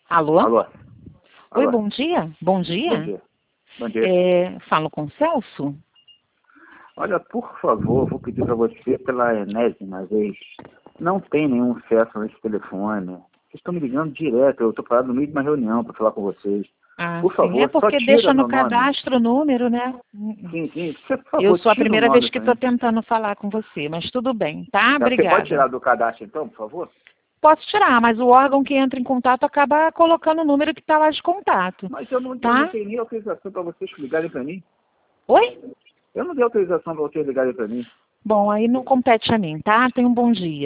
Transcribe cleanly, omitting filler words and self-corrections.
Alô? Alô? Oi, Alô? bom dia. Bom dia. Bom dia. Bom dia. Falo com o Celso? Olha, por favor, vou pedir para você pela enésima vez. Não tem nenhum acesso nesse telefone. Vocês estão me ligando direto. Eu estou parado no meio de uma reunião para falar com vocês. Ah, Por sim. favor, É porque só deixa tira no meu nome. cadastro o número, né? Sim, sim. Você, por favor, Eu sou a tira o primeira nome vez que pra estou mim. tentando falar com você, mas tudo bem, tá? Você pode Obrigada. tirar do cadastro então, por favor? Posso tirar, mas o órgão que entra em contato acaba colocando o número que está lá de contato. Mas eu não Tá? tenho nem autorização para vocês ligarem para mim. Oi? Eu não dei autorização para vocês ligarem para mim. Bom, aí não compete a mim, tá? Tenha um bom dia.